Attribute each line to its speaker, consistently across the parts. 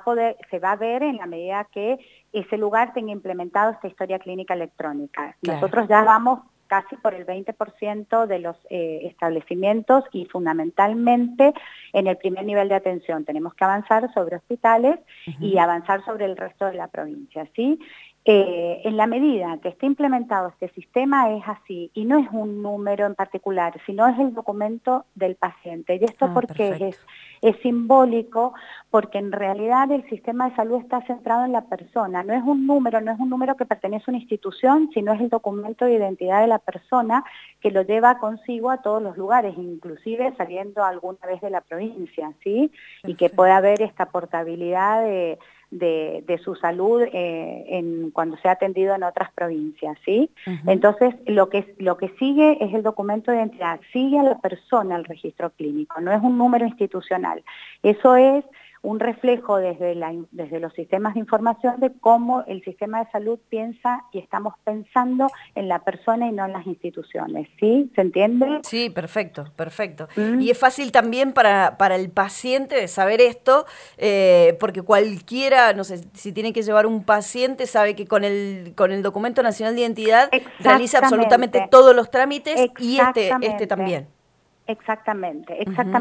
Speaker 1: se va a ver en la medida que ese lugar tenga implementado esta historia clínica electrónica.
Speaker 2: Claro.
Speaker 1: Nosotros ya vamos casi por el 20% de los establecimientos y fundamentalmente en el primer nivel de atención. Tenemos que avanzar sobre hospitales y avanzar sobre el resto de la provincia, ¿sí? En la medida que esté implementado este sistema es así, y no es un número en particular, sino es el documento del paciente. Y esto porque es simbólico, porque en realidad el sistema de salud está centrado en la persona. No es un número que pertenece a una institución, sino es el documento de identidad de la persona que lo lleva consigo a todos los lugares, inclusive saliendo alguna vez de la provincia, ¿sí? Y que pueda haber esta portabilidad de su salud cuando sea atendido en otras provincias, ¿sí? Entonces, lo que sigue es el documento de identidad, sigue a la persona el registro clínico, no es un número institucional. Eso es un reflejo desde los sistemas de información de cómo el sistema de salud piensa y estamos pensando en la persona y no en las instituciones, ¿sí? ¿Se entiende?
Speaker 2: Sí, perfecto, perfecto. Y es fácil también para el paciente de saber esto, porque cualquiera, no sé, si tiene que llevar un paciente, sabe que con el documento nacional de identidad realiza absolutamente todos los trámites y este también.
Speaker 1: Exactamente.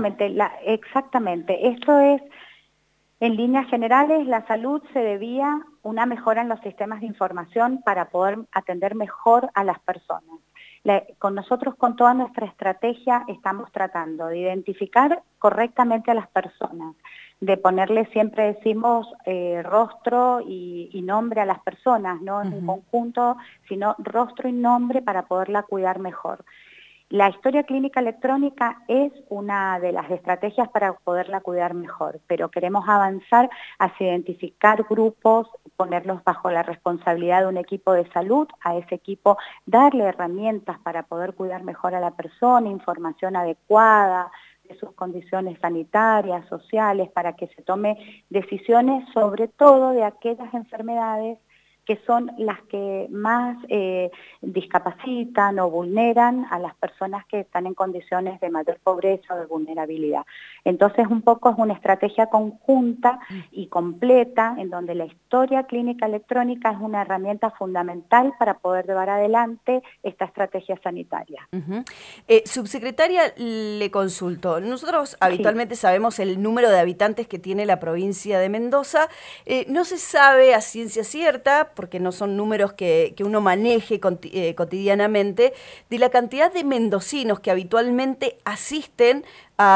Speaker 1: Esto es, en líneas generales, la salud se debía una mejora en los sistemas de información para poder atender mejor a las personas. Con nosotros, con toda nuestra estrategia, estamos tratando de identificar correctamente a las personas, de ponerle, siempre decimos, rostro y nombre a las personas, no en un conjunto, sino rostro y nombre para poderla cuidar mejor. La historia clínica electrónica es una de las estrategias para poderla cuidar mejor, pero queremos avanzar hacia identificar grupos, ponerlos bajo la responsabilidad de un equipo de salud, a ese equipo darle herramientas para poder cuidar mejor a la persona, información adecuada de sus condiciones sanitarias, sociales, para que se tome decisiones sobre todo de aquellas enfermedades que son las que más discapacitan o vulneran a las personas que están en condiciones de mayor pobreza o de vulnerabilidad. Entonces, un poco es una estrategia conjunta y completa, en donde la historia clínica electrónica es una herramienta fundamental para poder llevar adelante esta estrategia sanitaria.
Speaker 2: Subsecretaria, le consulto. Nosotros habitualmente sabemos el número de habitantes que tiene la provincia de Mendoza. No se sabe a ciencia cierta, porque no son números que uno maneje cotidianamente, de la cantidad de mendocinos que habitualmente asisten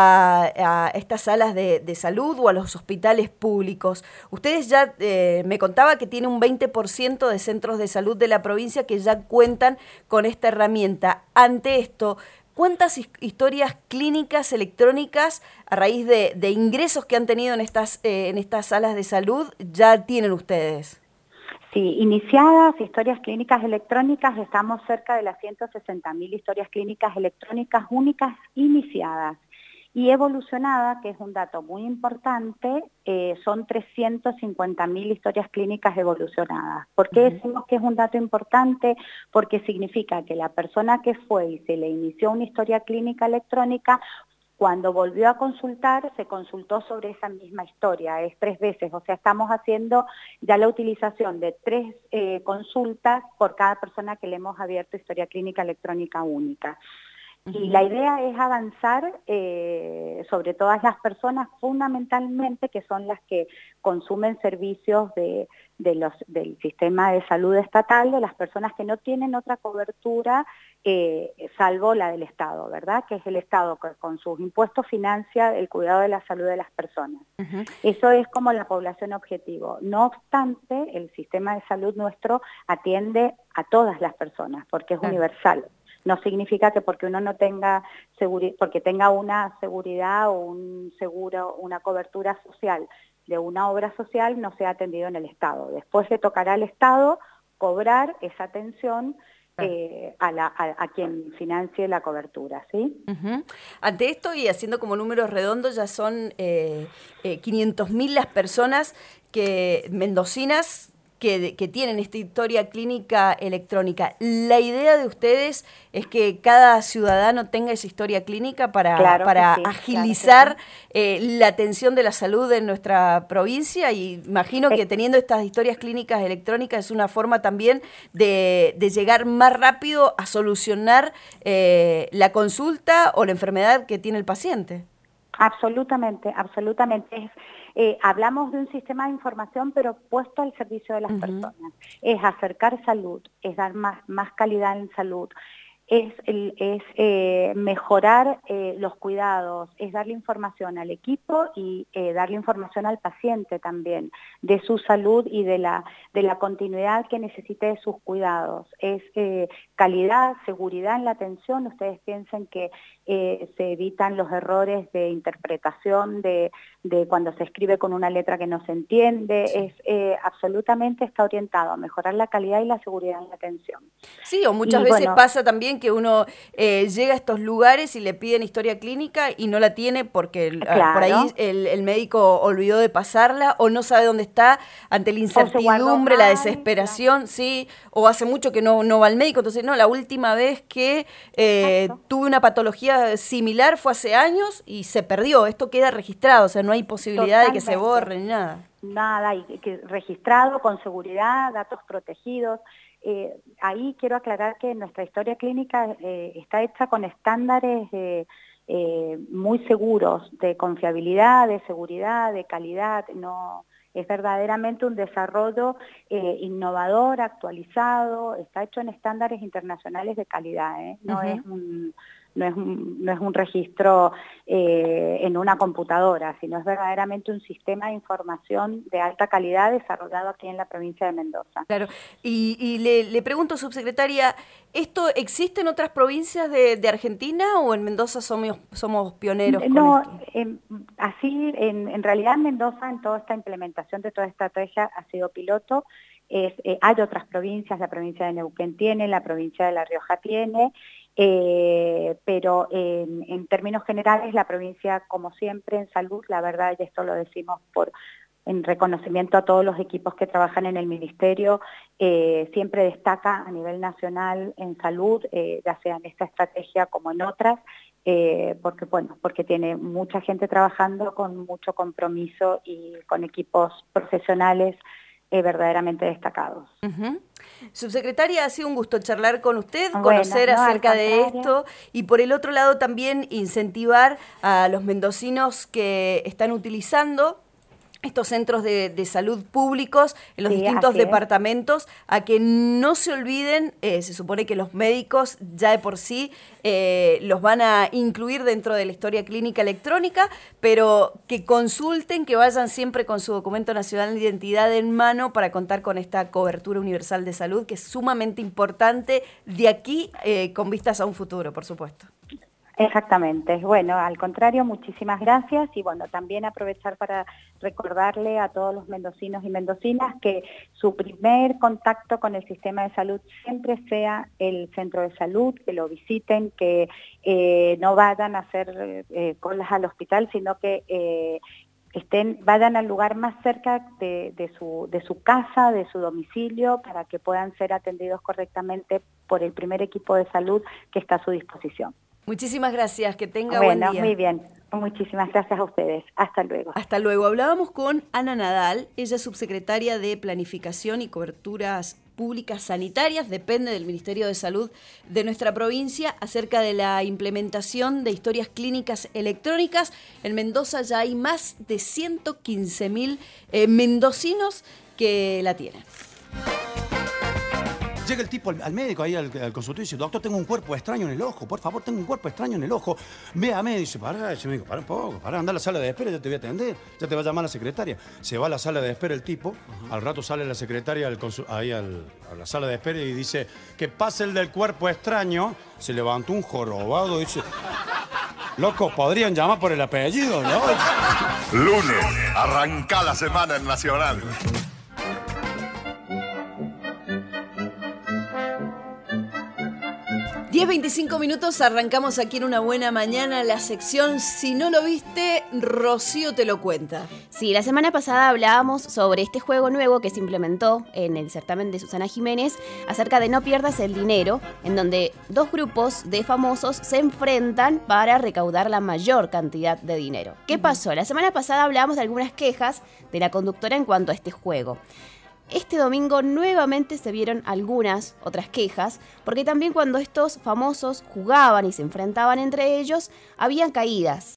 Speaker 2: a estas salas de salud o a los hospitales públicos. Ustedes ya me contaba que tiene un 20% de centros de salud de la provincia que ya cuentan con esta herramienta. Ante esto, ¿cuántas historias clínicas electrónicas a raíz de ingresos que han tenido en estas salas de salud ya tienen ustedes?
Speaker 1: Sí, iniciadas historias clínicas electrónicas, estamos cerca de las 160.000 historias clínicas electrónicas únicas iniciadas. Y evolucionada, que es un dato muy importante, son 350.000 historias clínicas evolucionadas. ¿Por qué decimos que es un dato importante? Porque significa que la persona que fue y se le inició una historia clínica electrónica, cuando volvió a consultar, se consultó sobre esa misma historia, es 3 veces, o sea, estamos haciendo ya la utilización de 3 consultas por cada persona que le hemos abierto historia clínica electrónica única. Y la idea es avanzar sobre todas las personas, fundamentalmente, que son las que consumen servicios del sistema de salud estatal, de las personas que no tienen otra cobertura salvo la del Estado, ¿verdad? Que es el Estado que con sus impuestos financia el cuidado de la salud de las personas. Eso es como la población objetivo. No obstante, el sistema de salud nuestro atiende a todas las personas, porque es universal. No significa que porque uno no tenga porque tenga una seguridad o un seguro, una cobertura social de una obra social, no sea atendido en el Estado. Después le tocará al Estado cobrar esa atención a quien financie la cobertura, ¿sí?
Speaker 2: Ante esto, y haciendo como números redondos, ya son 500.000 las personas mendocinas que tienen esta historia clínica electrónica. La idea de ustedes es que cada ciudadano tenga esa historia clínica para
Speaker 1: sí,
Speaker 2: agilizar
Speaker 1: claro que
Speaker 2: la atención de la salud en nuestra provincia, y imagino que teniendo estas historias clínicas electrónicas es una forma también de llegar más rápido a solucionar la consulta o la enfermedad que tiene el paciente.
Speaker 1: Absolutamente, absolutamente. Hablamos de un sistema de información, pero puesto al servicio de las personas. Es acercar salud, es dar más calidad en salud, es mejorar los cuidados, es darle información al equipo y darle información al paciente también de su salud y de la continuidad que necesite de sus cuidados. Es calidad, seguridad en la atención. Ustedes piensen que se evitan los errores de interpretación de cuando se escribe con una letra que no se entiende. Absolutamente está orientado a mejorar la calidad y la seguridad en la atención.
Speaker 2: Sí, o muchas veces pasa también que uno llega a estos lugares y le piden historia clínica y no la tiene porque por ahí el médico olvidó de pasarla o no sabe dónde está ante la incertidumbre, la desesperación, sí, o hace mucho que no va al médico. Entonces, no, la última vez que tuve una patología similar fue hace años y se perdió. Esto queda registrado, o sea, no hay posibilidad de que se borre ni nada.
Speaker 1: Nada, y que registrado con seguridad, datos protegidos. Ahí quiero aclarar que nuestra historia clínica está hecha con estándares muy seguros de confiabilidad, de seguridad, de calidad. No, es verdaderamente un desarrollo innovador, actualizado, está hecho en estándares internacionales de calidad, no es un registro en una computadora, sino es verdaderamente un sistema de información de alta calidad desarrollado aquí en la provincia de Mendoza.
Speaker 2: Claro, y le pregunto, subsecretaria, ¿esto existe en otras provincias de Argentina o en Mendoza somos pioneros con esto?
Speaker 1: Así, en realidad en Mendoza, en toda esta implementación de toda esta estrategia, ha sido piloto. Hay otras provincias, la provincia de Neuquén tiene, la provincia de La Rioja tiene, pero en términos generales la provincia, como siempre en salud, la verdad, y esto lo decimos en reconocimiento a todos los equipos que trabajan en el ministerio, siempre destaca a nivel nacional en salud, ya sea en esta estrategia como en otras, porque tiene mucha gente trabajando con mucho compromiso y con equipos profesionales verdaderamente destacados.
Speaker 2: Subsecretaria, ha sido un gusto charlar con usted, conocer acerca de esto y por el otro lado también incentivar a los mendocinos que están utilizando estos centros de salud públicos en los distintos departamentos a que no se olviden, se supone que los médicos ya de por sí los van a incluir dentro de la historia clínica electrónica, pero que consulten, que vayan siempre con su documento nacional de identidad en mano para contar con esta cobertura universal de salud que es sumamente importante de aquí con vistas a un futuro, por supuesto.
Speaker 1: Exactamente. Bueno, al contrario, muchísimas gracias y bueno, también aprovechar para recordarle a todos los mendocinos y mendocinas que su primer contacto con el sistema de salud siempre sea el centro de salud, que lo visiten, que no vayan a hacer colas al hospital, sino que vayan al lugar más cerca de su casa, de su domicilio, para que puedan ser atendidos correctamente por el primer equipo de salud que está a su disposición.
Speaker 2: Muchísimas gracias, que tenga buen día.
Speaker 1: Muy bien, muchísimas gracias a ustedes. Hasta luego.
Speaker 2: Hasta luego. Hablábamos con Ana Nadal, ella es subsecretaria de Planificación y Coberturas Públicas Sanitarias, depende del Ministerio de Salud de nuestra provincia, acerca de la implementación de historias clínicas electrónicas. En Mendoza ya hay más de 115.000 mendocinos que la tienen.
Speaker 3: Llega el tipo al médico, ahí al consultorio y dice, doctor, tengo un cuerpo extraño en el ojo, por favor, tengo un cuerpo extraño en el ojo. Véame, dice, pará, dice, médico, pará un poco, pará, anda a la sala de espera, ya te voy a atender, ya te va a llamar la secretaria. Se va a la sala de espera el tipo, al rato sale la secretaria ahí a la sala de espera y dice, que pase el del cuerpo extraño. Se levantó un jorobado y dice, loco, podrían llamar por el apellido, ¿no?
Speaker 4: Lunes, arranca la semana en Nacional.
Speaker 2: 10:25 minutos, arrancamos aquí en Una Buena Mañana la sección Si no lo viste, Rocío te lo cuenta.
Speaker 5: Sí, la semana pasada hablábamos sobre este juego nuevo que se implementó en el certamen de Susana Jiménez acerca de No pierdas el dinero, en donde dos grupos de famosos se enfrentan para recaudar la mayor cantidad de dinero. ¿Qué pasó? La semana pasada hablábamos de algunas quejas de la conductora en cuanto a este juego. Este domingo nuevamente se vieron algunas otras quejas, porque también cuando estos famosos jugaban y se enfrentaban entre ellos, habían caídas.